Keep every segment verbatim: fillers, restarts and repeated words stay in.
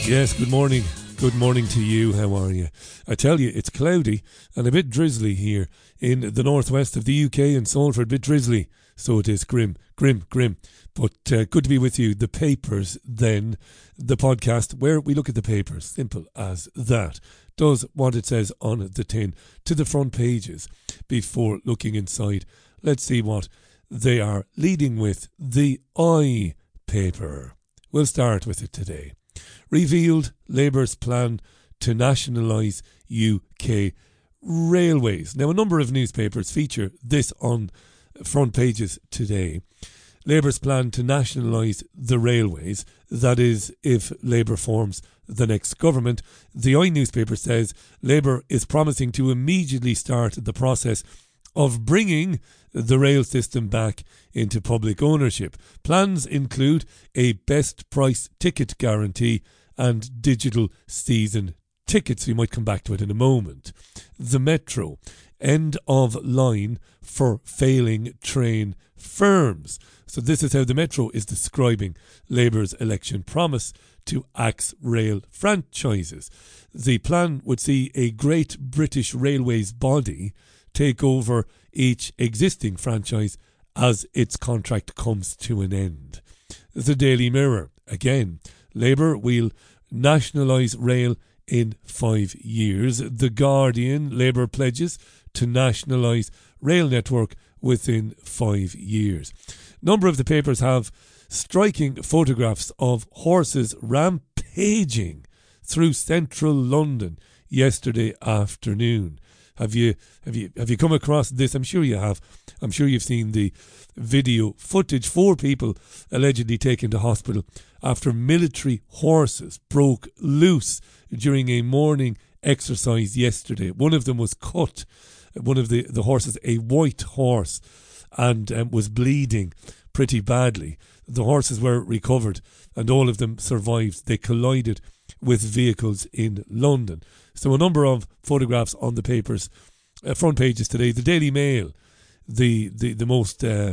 Yes, good morning. Good morning to you. How are you? I tell you, it's cloudy and a bit drizzly here in the northwest of the U K and Salford. A bit drizzly, so it is grim, grim, grim. But uh, good to be with you. The papers, then, the podcast where we look at the papers, simple as that. Does what it says on the tin to the front pages before looking inside. Let's see what they are leading with. The I paper. We'll start with it today. Revealed Labour's plan to nationalise U K railways. Now, a number of newspapers feature this on front pages today. Labour's plan to nationalise the railways, that is, if Labour forms the next government. The I newspaper says Labour is promising to immediately start the process of bringing the rail system back into public ownership. Plans include a best price ticket guarantee and digital season tickets. We might come back to it in a moment. The Metro, end of line for failing train firms. So this is how the Metro is describing Labour's election promise to axe rail franchises. The plan would see a Great British Railways body take over each existing franchise as its contract comes to an end. The Daily Mirror, again, Labour will nationalise rail in five years. The Guardian, Labour pledges to nationalise rail network within five years. Number of the papers have striking photographs of horses rampaging through central London yesterday afternoon. Have you have you have you come across this? I'm sure you have. I'm sure you've seen the video footage. Four people allegedly taken to hospital after military horses broke loose during a morning exercise yesterday. One of them was cut. One of the, the horses, a white horse, and um, was bleeding pretty badly. The horses were recovered and all of them survived. They collided with vehicles in London. So a number of photographs on the papers, uh, front pages today. The Daily Mail, the the, the most uh,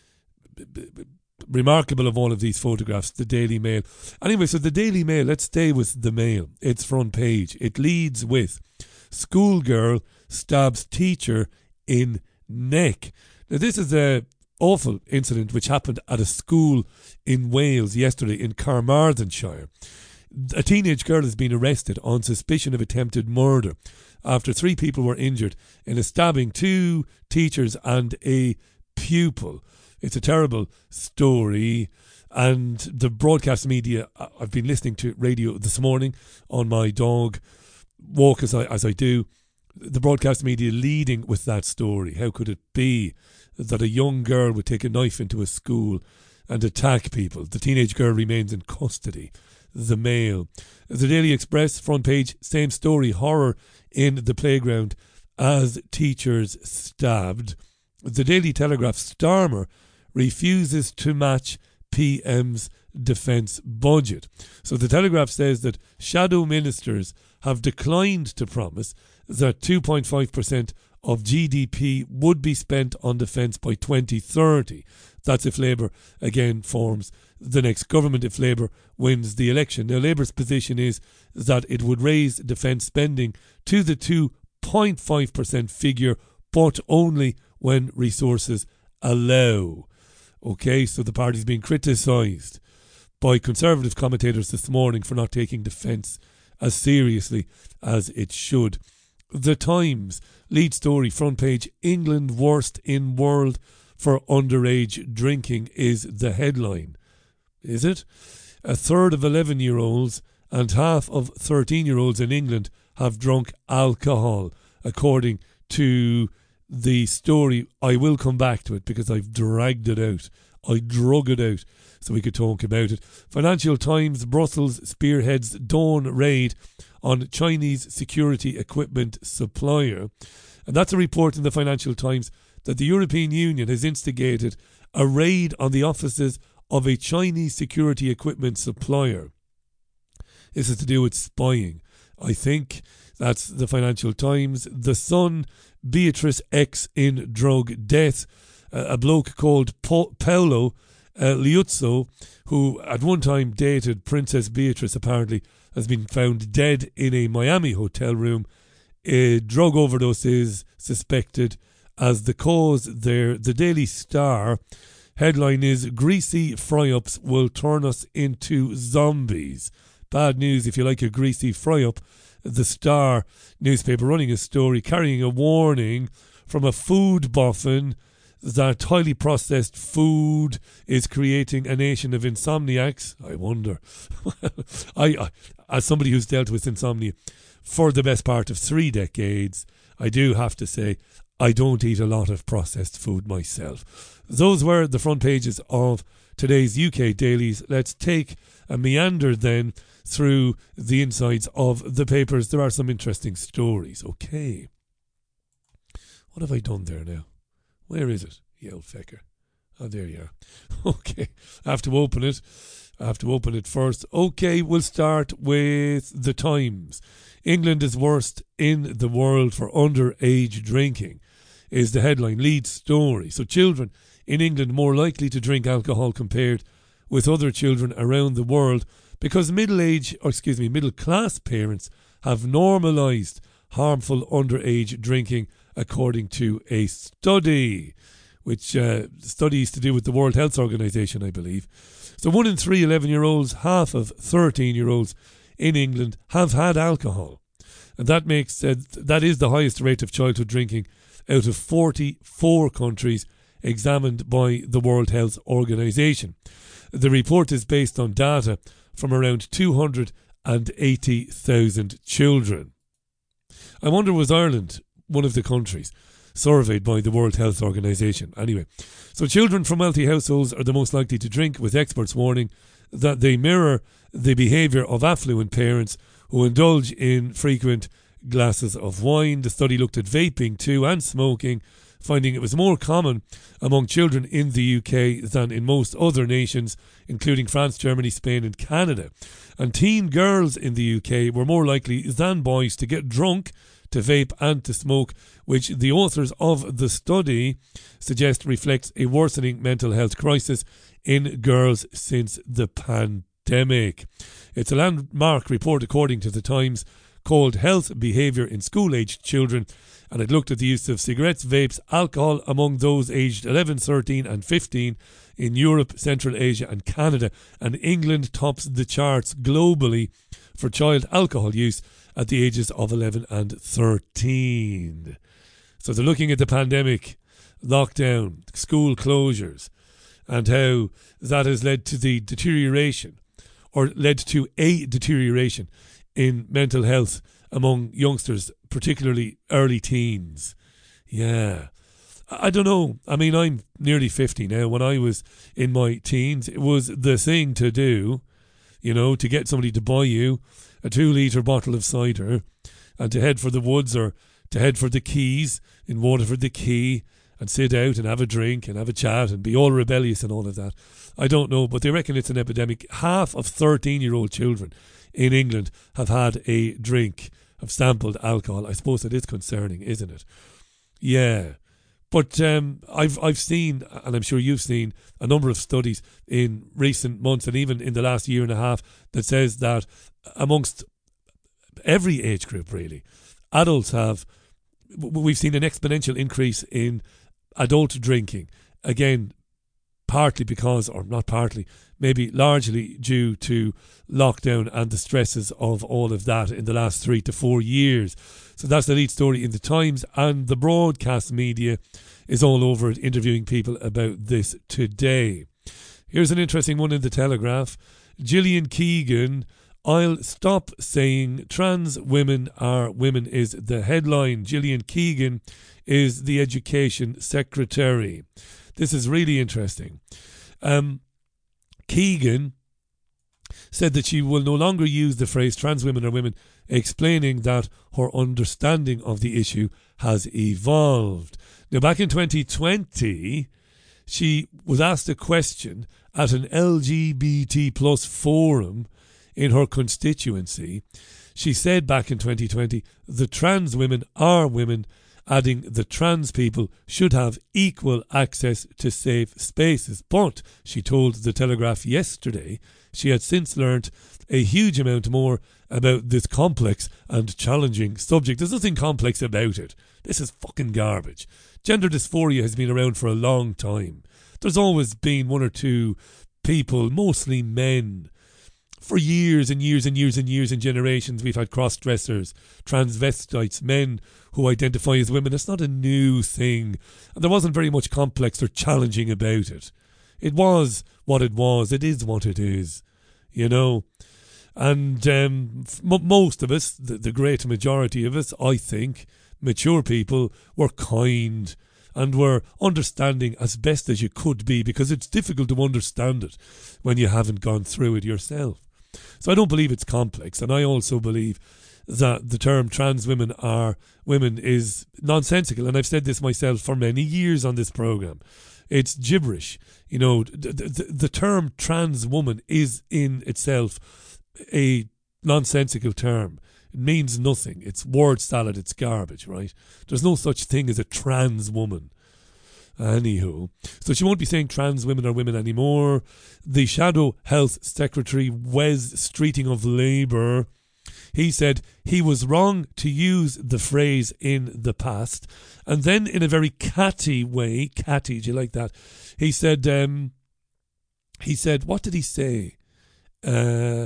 b- b- remarkable of all of these photographs, the Daily Mail. Anyway, so the Daily Mail, let's stay with the Mail. Its front page. It leads with schoolgirl stabs teacher in neck. Now this is a awful incident which happened at a school in Wales yesterday in Carmarthenshire. A teenage girl has been arrested on suspicion of attempted murder after three people were injured in a stabbing, two teachers and a pupil. It's a terrible story, and the broadcast media, I've been listening to radio this morning on my dog walk as I, as I do, the broadcast media leading with that story. How could it be that a young girl would take a knife into a school and attack people? The teenage girl remains in custody. The Mail. The Daily Express, front page, same story, horror in the playground as teachers stabbed. The Daily Telegraph, Starmer refuses to match P M's defence budget. So the Telegraph says that shadow ministers have declined to promise that two point five percent of G D P would be spent on defence by twenty thirty. That's if Labour again forms the next government, if Labour wins the election. Now, Labour's position is that it would raise defence spending to the two point five percent figure, but only when resources allow. Okay, so the party's been criticised by Conservative commentators this morning for not taking defence as seriously as it should. The Times, lead story, front page, England worst in world for underage drinking is the headline. Is it? A third of eleven-year-olds and half of thirteen-year-olds in England have drunk alcohol, according to the story. I will come back to it because I've dragged it out. I drug it out so we could talk about it. Financial Times, Brussels spearheads dawn raid on Chinese security equipment supplier. And that's a report in the Financial Times that the European Union has instigated a raid on the offices of a Chinese security equipment supplier. This is to do with spying. I think that's the Financial Times. The Sun, Beatrice X in drug death. Uh, a bloke called pa- Paolo uh, Liuzzo, who at one time dated Princess Beatrice, apparently has been found dead in a Miami hotel room. A drug overdose is suspected as the cause there. The Daily Star headline is "Greasy fry-ups will turn us into zombies." Bad news if you like a greasy fry-up. The Star newspaper running a story carrying a warning from a food boffin that highly processed food is creating a nation of insomniacs. I wonder. I, I, as somebody who's dealt with insomnia for the best part of three decades, I do have to say I don't eat a lot of processed food myself. Those were the front pages of today's U K dailies. Let's take a meander then through the insides of the papers. There are some interesting stories. Okay. What have I done there now? Where is it? You old fecker. Oh, there you are. Okay. I have to open it. I have to open it first. Okay, we'll start with the Times. England is worst in the world for underage drinking is the headline, lead story. So children in England more likely to drink alcohol compared with other children around the world because middle-age, or excuse me, middle-class parents have normalised harmful underage drinking, according to a study, which uh, studies to do with the World Health Organization, I believe. So one in three eleven-year-olds, half of thirteen-year-olds in England have had alcohol. And that makes uh, that is the highest rate of childhood drinking out of forty-four countries examined by the World Health Organization. The report is based on data from around two hundred eighty thousand children. I wonder, was Ireland one of the countries surveyed by the World Health Organization? Anyway, so children from wealthy households are the most likely to drink, with experts warning that they mirror the behaviour of affluent parents who indulge in frequent glasses of wine. The study looked at vaping too and smoking, finding it was more common among children in the U K than in most other nations, including France, Germany, Spain and Canada. And teen girls in the U K were more likely than boys to get drunk, to vape and to smoke, which the authors of the study suggest reflects a worsening mental health crisis in girls since the pandemic. It's a landmark report, according to the Times, called Health Behaviour in School-Aged Children, and it looked at the use of cigarettes, vapes, alcohol among those aged eleven, thirteen and fifteen in Europe, Central Asia and Canada, and England tops the charts globally for child alcohol use at the ages of eleven and thirteen. So they're looking at the pandemic, lockdown, school closures, and how that has led to the deterioration, or led to a deterioration in mental health among youngsters, particularly early teens. Yeah. I don't know. I mean, I'm nearly fifty now. When I was in my teens, it was the thing to do, you know, to get somebody to buy you a two litre bottle of cider and to head for the woods or to head for the Keys in Waterford, the Key, and sit out and have a drink and have a chat and be all rebellious and all of that. I don't know, but they reckon it's an epidemic. Half of thirteen-year-old children in England have had a drink, have sampled alcohol. I suppose it is concerning, isn't it? Yeah. But um, I've I've seen, and I'm sure you've seen, a number of studies in recent months and even in the last year and a half that says that amongst every age group, really, adults have, we've seen an exponential increase in adult drinking. Again, partly because, or not partly, maybe largely due to lockdown and the stresses of all of that in the last three to four years. So that's the lead story in the Times, and the broadcast media is all over it, interviewing people about this today. Here's an interesting one in the Telegraph. Gillian Keegan, I'll stop saying trans women are women, is the headline. Gillian Keegan is the Education Secretary. This is really interesting. Um, Keegan said that she will no longer use the phrase trans women are women, explaining that her understanding of the issue has evolved. Now, back in twenty twenty, she was asked a question at an L G B T plus forum in her constituency. She said back in twenty twenty, the trans women are women adding that trans people should have equal access to safe spaces. But, she told The Telegraph yesterday, she had since learnt a huge amount more about this complex and challenging subject. There's nothing complex about it. This is fucking garbage. Gender dysphoria has been around for a long time. There's always been one or two people, mostly men. For years and years and years and years and generations, we've had cross-dressers, transvestites, men who identify as women. It's not a new thing. And there wasn't very much complex or challenging about it. It was what it was. It is what it is. You know? And um, m- most of us, the, the great majority of us, I think, mature people, were kind and were understanding as best as you could be, because it's difficult to understand it when you haven't gone through it yourself. So I don't believe it's complex, and I also believe that the term trans women are women is nonsensical, and I've said this myself for many years on this programme. It's gibberish. You know, the, the, the term trans woman is in itself a nonsensical term. It means nothing. It's word salad. It's garbage, right? There's no such thing as a trans woman. Anywho, so she won't be saying trans women are women anymore. The Shadow Health Secretary, Wes Streeting of Labour, he said he was wrong to use the phrase in the past. And then in a very catty way, catty, do you like that? He said, um, he said, what did he say? Uh,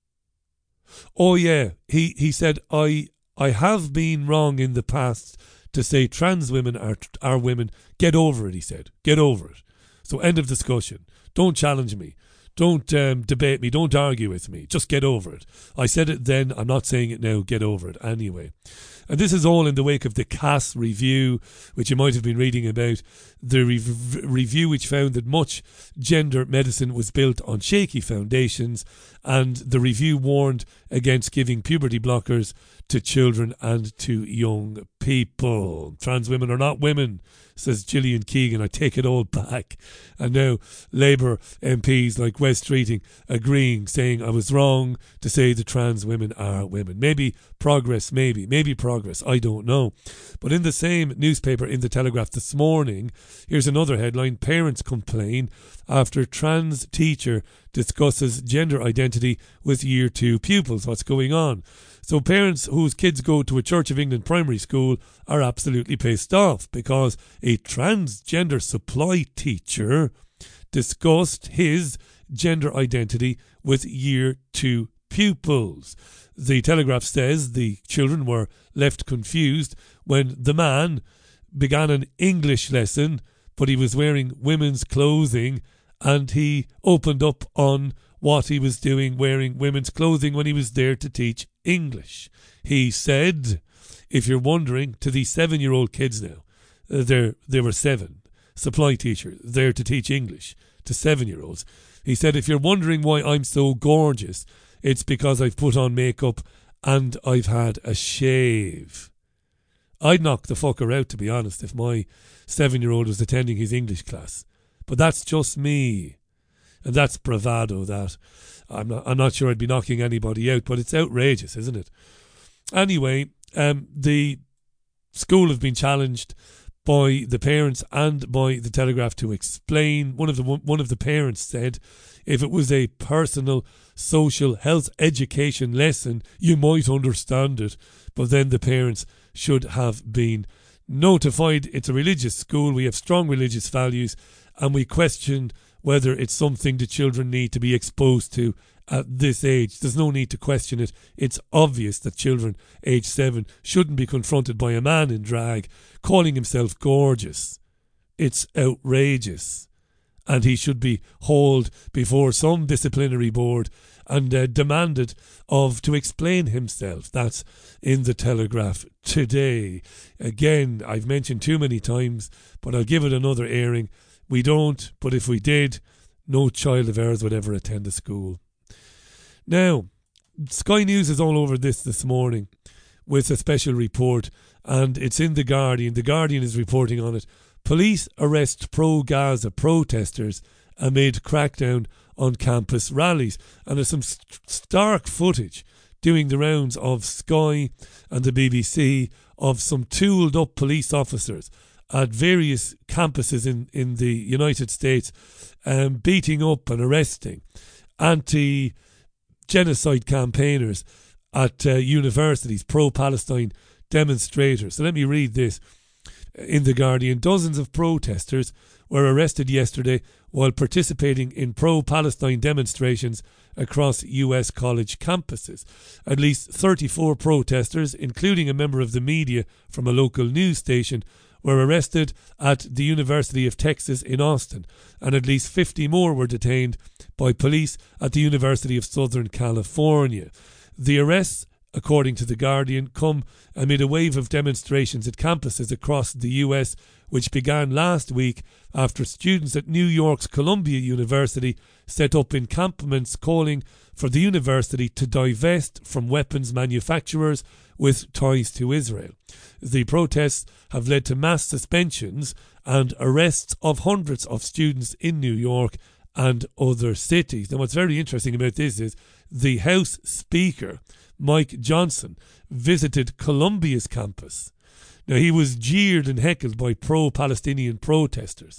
oh yeah, he, he said, I, I have been wrong in the past to say trans women are are women. Get over it, he said. Get over it. So end of discussion. Don't challenge me. Don't um, debate me. Don't argue with me. Just get over it. I said it then. I'm not saying it now. Get over it anyway. And this is all in the wake of the Cass review, which you might have been reading about. The re- review which found that much gender medicine was built on shaky foundations, and the review warned against giving puberty blockers to children and to young people. Trans women are not women, says Gillian Keegan. I take it all back. And now Labour M Ps like Wes Streeting agreeing, saying I was wrong to say the trans women are women. Maybe progress, maybe, maybe progress, I don't know. But in the same newspaper, in the Telegraph this morning, here's another headline: parents complain after trans teacher discusses gender identity with year two pupils. What's going on? So parents whose kids go to a Church of England primary school are absolutely pissed off because a transgender supply teacher discussed his gender identity with year two pupils. The Telegraph says the children were left confused when the man began an English lesson, but he was wearing women's clothing, and he opened up on what he was doing wearing women's clothing when he was there to teach English. He said, if you're wondering, to these seven-year-old kids now, uh, there there were seven, supply teacher there to teach English to seven-year-olds. He said, if you're wondering why I'm so gorgeous, it's because I've put on makeup and I've had a shave. I'd knock the fucker out, to be honest, if my seven-year-old was attending his English class. But that's just me. And that's bravado, that. I'm not, I'm not sure I'd be knocking anybody out, but it's outrageous, isn't it? Anyway, um, the school have been challenged by the parents and by the Telegraph to explain. One of the one of the parents said, if it was a personal social health education lesson, you might understand it. But then the parents should have been notified. It's a religious school. We have strong religious values, and we question whether it's something the children need to be exposed to at this age. There's no need to question it. It's obvious that children age seven shouldn't be confronted by a man in drag calling himself gorgeous. It's outrageous. And he should be hauled before some disciplinary board and uh, demanded of to explain himself. That's in the Telegraph today. Again, I've mentioned too many times, but I'll give it another airing. We don't, but if we did, no child of ours would ever attend a school. Now, Sky News is all over this this morning with a special report, and it's in The Guardian. The Guardian is reporting on it. Police arrest pro-Gaza protesters amid crackdown on campus rallies. And there's some st- stark footage doing the rounds of Sky and the B B C of some tooled up police officers at various campuses in, in the United States, um, beating up and arresting anti-genocide campaigners at uh, universities, pro-Palestine demonstrators. So let me read this in The Guardian. Dozens of protesters were arrested yesterday while participating in pro-Palestine demonstrations across U S college campuses. At least thirty-four protesters, including a member of the media from a local news station, were arrested at the University of Texas in Austin, and at least fifty more were detained by police at the University of Southern California. The arrests, according to The Guardian, come amid a wave of demonstrations at campuses across the U S, which began last week after students at New York's Columbia University set up encampments calling for the university to divest from weapons manufacturers with ties to Israel. The protests have led to mass suspensions and arrests of hundreds of students in New York and other cities. Now, what's very interesting about this is the House Speaker, Mike Johnson, visited Columbia's campus. Now, he was jeered and heckled by pro-Palestinian protesters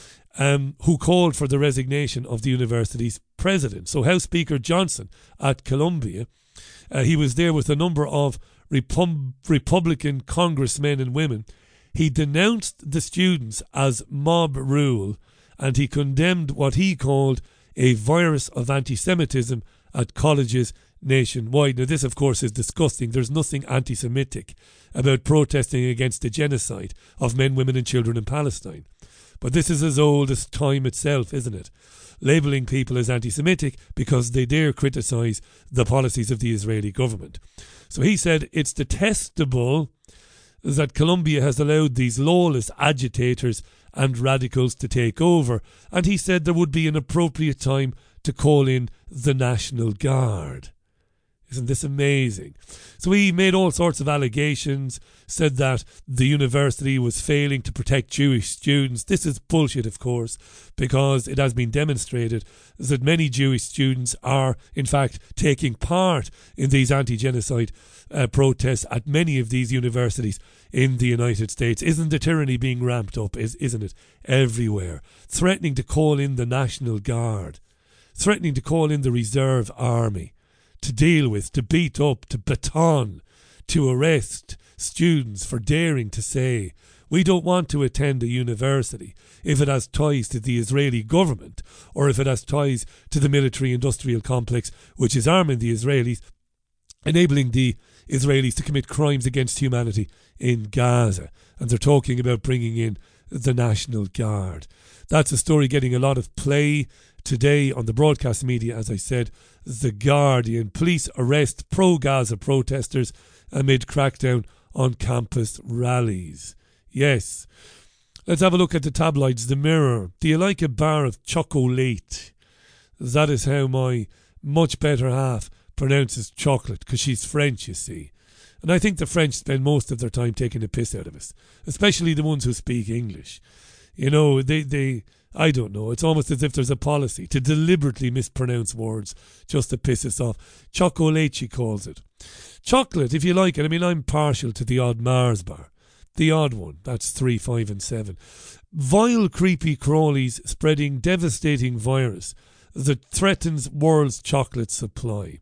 um, who called for the resignation of the university's president. So House Speaker Johnson at Columbia, uh, he was there with a number of Repub- Republican congressmen and women. He denounced the students as mob rule, and he condemned what he called a virus of anti-Semitism at colleges nationwide. Now, this, of course, is disgusting. There's nothing anti-Semitic about protesting against the genocide of men, women and children in Palestine. But this is as old as time itself, isn't it? Labelling people as anti-Semitic because they dare criticise the policies of the Israeli government. So he said it's detestable that Columbia has allowed these lawless agitators and radicals to take over. And he said there would be an appropriate time to call in the National Guard. Isn't this amazing? So he made all sorts of allegations, said that the university was failing to protect Jewish students. This is bullshit, of course, because it has been demonstrated that many Jewish students are, in fact, taking part in these anti-genocide uh, protests at many of these universities in the United States. Isn't the tyranny being ramped up, is, isn't it, everywhere? Threatening to call in the National Guard, threatening to call in the Reserve Army, to deal with, to beat up, to baton, to arrest students for daring to say, we don't want to attend a university if it has ties to the Israeli government or if it has ties to the military-industrial complex which is arming the Israelis, enabling the Israelis to commit crimes against humanity in Gaza. And they're talking about bringing in the National Guard. That's a story getting a lot of play today on the broadcast media, as I said. The Guardian. Police arrest pro-Gaza protesters amid crackdown on campus rallies. Yes. Let's have a look at the tabloids. The Mirror. Do you like a bar of chocolate? That is how my much better half pronounces chocolate, because she's French, you see. And I think the French spend most of their time taking the piss out of us, especially the ones who speak English. You know, they... they I don't know. It's almost as if there's a policy to deliberately mispronounce words just to piss us off. Chocolate, she calls it. Chocolate, if you like it. I mean, I'm partial to the odd Mars bar. The odd one. That's three, five and seven. Vile, creepy crawlies spreading devastating virus that threatens world's chocolate supply.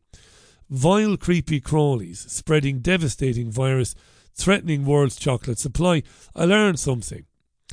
Vile, creepy crawlies spreading devastating virus threatening world's chocolate supply. I learned something.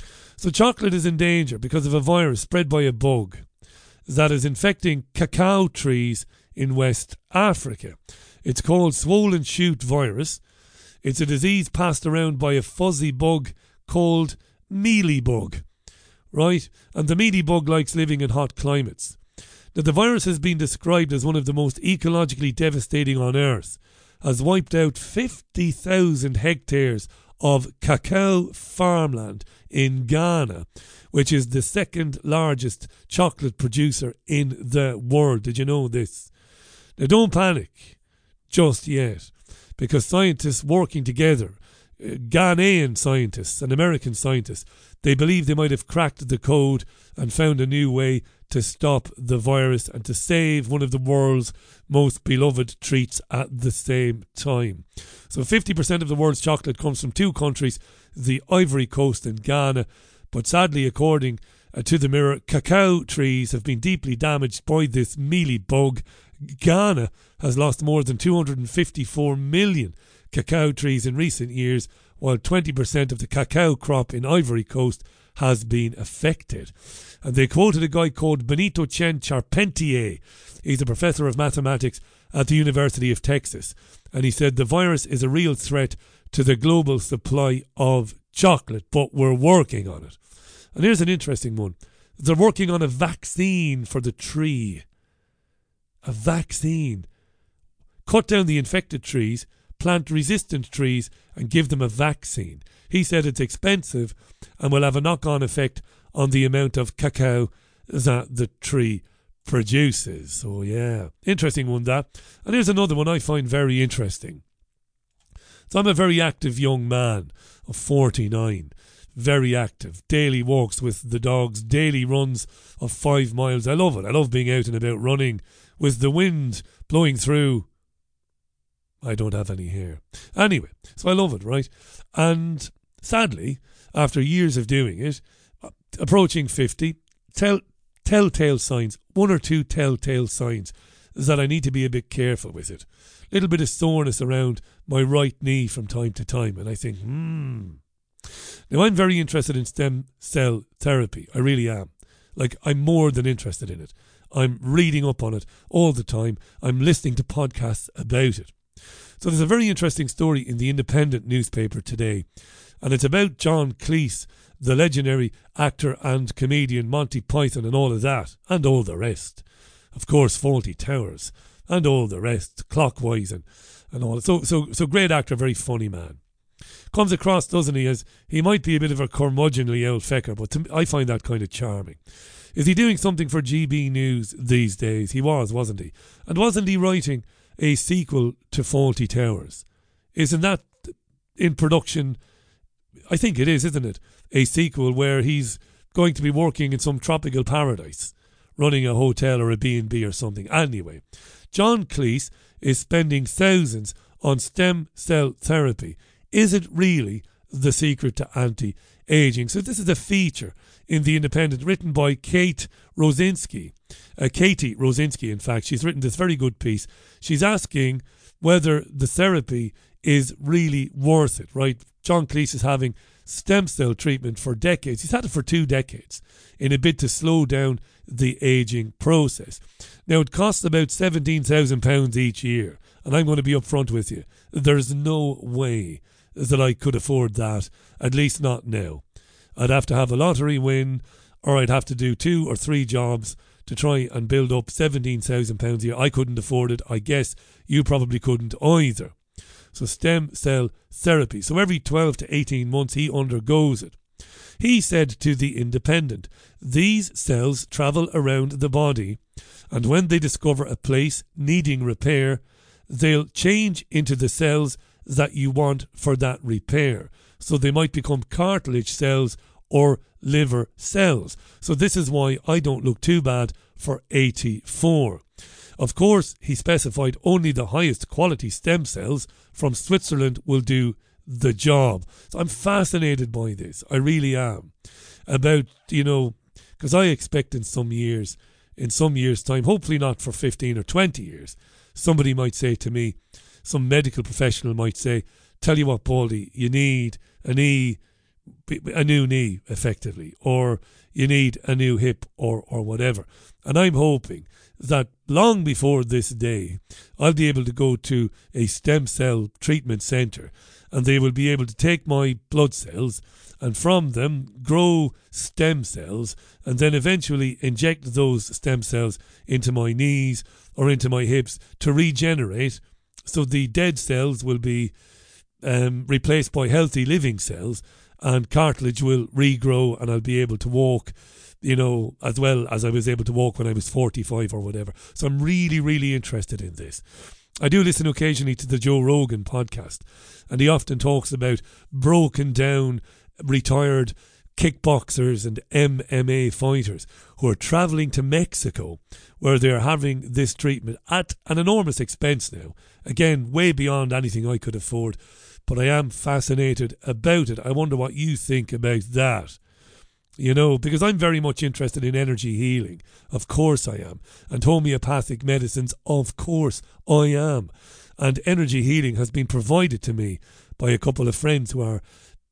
So chocolate is in danger because of a virus spread by a bug that is infecting cacao trees in West Africa. It's called swollen shoot virus. It's a disease passed around by a fuzzy bug called mealybug, right? And the mealybug likes living in hot climates. Now, the virus has been described as one of the most ecologically devastating on Earth, has wiped out fifty thousand hectares of cacao farmland in Ghana, which is the second largest chocolate producer in the world. Did you know this? Now, don't panic just yet, because scientists working together, uh, Ghanaian scientists and American scientists, they believe they might have cracked the code and found a new way to stop the virus and to save one of the world's most beloved treats at the same time. So fifty percent of the world's chocolate comes from two countries, the Ivory Coast and Ghana. But sadly, according uh, to the Mirror, cacao trees have been deeply damaged by this mealy bug. Ghana has lost more than two hundred fifty-four million cacao trees in recent years, while twenty percent of the cacao crop in Ivory Coast has been affected. And they quoted a guy called Benito Chen Charpentier. He's a professor of mathematics at the University of Texas. And he said the virus is a real threat to the global supply of chocolate, but we're working on it. And here's an interesting one. They're working on a vaccine for the tree. A vaccine. Cut down the infected trees, plant resistant trees, and give them a vaccine. He said it's expensive and will have a knock-on effect on the amount of cacao that the tree produces. So yeah, interesting one that. And here's another one I find very interesting. So I'm a very active young man of forty-nine. Very active. Daily walks with the dogs, daily runs of five miles. I love it. I love being out and about running with the wind blowing through. I don't have any hair. Anyway, so I love it, right? And sadly, after years of doing it, approaching fifty, tell, telltale signs, one or two telltale signs that I need to be a bit careful with it. Little bit of soreness around my right knee from time to time. And I think, hmm. Now, I'm very interested in stem cell therapy. I really am. Like, I'm more than interested in it. I'm reading up on it all the time. I'm listening to podcasts about it. So there's a very interesting story in the Independent newspaper today. And it's about John Cleese, the legendary actor and comedian, Monty Python and all of that. And all the rest. Of course, Fawlty Towers. And all the rest. Clockwise and, and all. So, so, so great actor, very funny man. Comes across, doesn't he, as he might be a bit of a curmudgeonly old fecker, but to me, I find that kind of charming. Is he doing something for G B News these days? He was, wasn't he? And wasn't he writing a sequel to Fawlty Towers? Isn't that in production? I think it is, isn't it? A sequel where he's going to be working in some tropical paradise, running a hotel or a B and B or something. Anyway, John Cleese is spending thousands on stem cell therapy. Is it really the secret to anti-aging? So this is a feature in The Independent written by Kate Rosinski. Uh, Katie Rosinski, in fact. She's written this very good piece. She's asking whether the therapy is really worth it, right? John Cleese is having stem cell treatment for decades. He's had it for two decades in a bid to slow down the ageing process. Now, it costs about seventeen thousand pounds each year. And I'm going to be upfront with you. There's no way that I could afford that, at least not now. I'd have to have a lottery win, or I'd have to do two or three jobs to try and build up seventeen thousand pounds a year. I couldn't afford it. I guess you probably couldn't either. So stem cell therapy. So every twelve to eighteen months he undergoes it. He said to The Independent, these cells travel around the body, and when they discover a place needing repair, they'll change into the cells that you want for that repair. So they might become cartilage cells or liver cells. So this is why I don't look too bad for eighty-four. Of course, he specified only the highest quality stem cells from Switzerland will do the job. So I'm fascinated by this. I really am. About, you know, because I expect in some years, in some years' time, hopefully not for fifteen or twenty years, somebody might say to me, some medical professional might say, tell you what, Baldy, you need a knee, a new knee, effectively, or you need a new hip, or, or whatever. And I'm hoping that long before this day, I'll be able to go to a stem cell treatment centre and they will be able to take my blood cells and from them grow stem cells and then eventually inject those stem cells into my knees or into my hips to regenerate. So the dead cells will be um, replaced by healthy living cells and cartilage will regrow and I'll be able to walk, you know, as well as I was able to walk when I was forty-five or whatever. So I'm really, really interested in this. I do listen occasionally to the Joe Rogan podcast and he often talks about broken down, retired kickboxers and M M A fighters who are travelling to Mexico, where they're having this treatment at an enormous expense now. Again, way beyond anything I could afford. But I am fascinated about it. I wonder what you think about that. You know, because I'm very much interested in energy healing. Of course I am. And homeopathic medicines, of course I am. And energy healing has been provided to me by a couple of friends who are,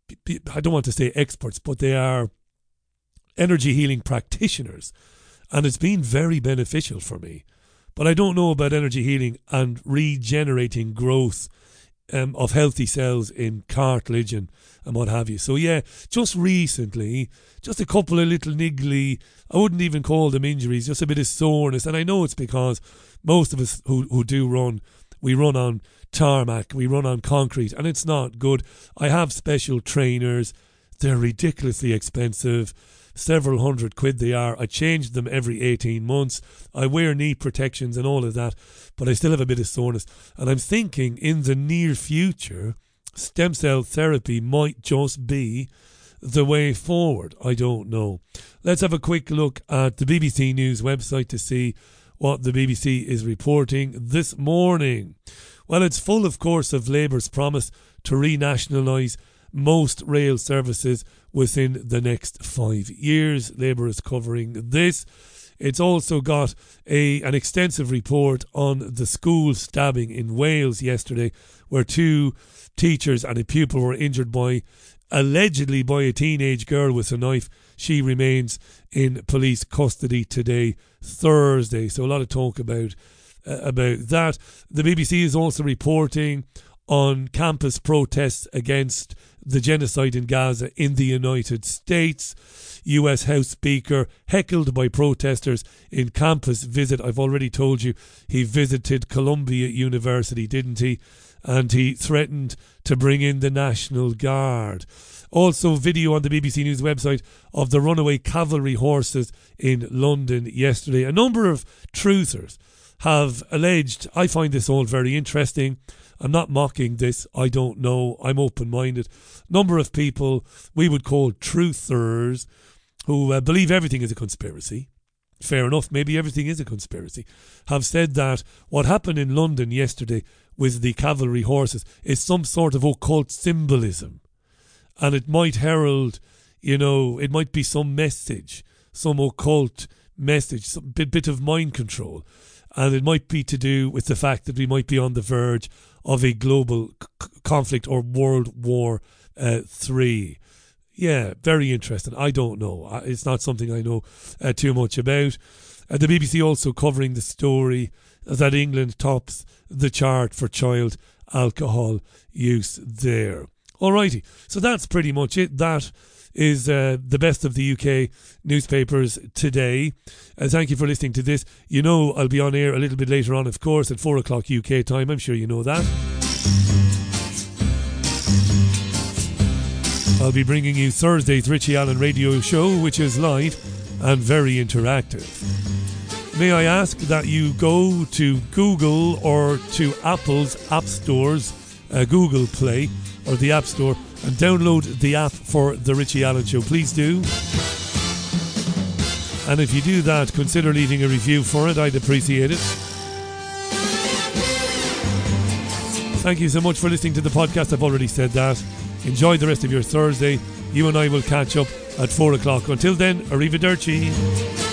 I don't want to say experts, but they are energy healing practitioners. And it's been very beneficial for me. But I don't know about energy healing and regenerating growth um, of healthy cells in cartilage and, and what have you. So yeah, just recently, just a couple of little niggly, I wouldn't even call them injuries, just a bit of soreness. And I know it's because most of us who, who do run, we run on tarmac, we run on concrete, and it's not good. I have special trainers. They're ridiculously expensive. Several hundred quid they are. I change them every eighteen months. I wear knee protections and all of that, but I still have a bit of soreness. And I'm thinking in the near future, stem cell therapy might just be the way forward. I don't know. Let's have a quick look at the B B C News website to see what the B B C is reporting this morning. Well, it's full, of course, of Labour's promise to renationalise most rail services within the next five years. Labour is covering this. It's also got a an extensive report on the school stabbing in Wales yesterday, where two teachers and a pupil were injured by, allegedly by a teenage girl with a knife. She remains in police custody today, Thursday. So a lot of talk about uh, about that. The B B C is also reporting on campus protests against the genocide in Gaza in the United States. U S House Speaker heckled by protesters in campus visit. I've already told you he visited Columbia University, didn't he? And he threatened to bring in the National Guard. Also, video on the B B C News website of the runaway cavalry horses in London yesterday. A number of truthers have alleged, I find this all very interesting. I'm not mocking this, I don't know, I'm open-minded. Number of people we would call truthers who uh, believe everything is a conspiracy. Fair enough, maybe everything is a conspiracy. Have said that what happened in London yesterday with the cavalry horses is some sort of occult symbolism. And it might herald, you know, it might be some message, some occult message, some bit, bit of mind control. And it might be to do with the fact that we might be on the verge of a global c- conflict or World War uh, Three. Yeah, very interesting. I don't know. It's not something I know uh, too much about. Uh, the B B C also covering the story that England tops the chart for child alcohol use there. Alrighty, so that's pretty much it. That is uh, the best of the U K newspapers today. Uh, thank you for listening to this. You know I'll be on air a little bit later on, of course, at four o'clock U K time. I'm sure you know that. I'll be bringing you Thursday's Richie Allen radio show, which is live and very interactive. May I ask that you go to Google or to Apple's app stores, uh, Google Play or the App Store, and download the app for The Richie Allen Show. Please do. And if you do that, consider leaving a review for it. I'd appreciate it. Thank you so much for listening to the podcast. I've already said that. Enjoy the rest of your Thursday. You and I will catch up at four o'clock. Until then, arrivederci.